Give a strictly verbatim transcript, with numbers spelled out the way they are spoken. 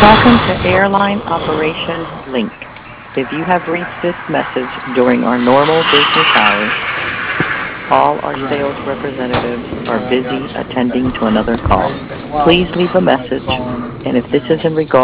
Welcome to Airline Operation Link. If you have reached this message during our normal business hours, all our sales representatives are busy attending to another call. Please leave a message, and if this is in regard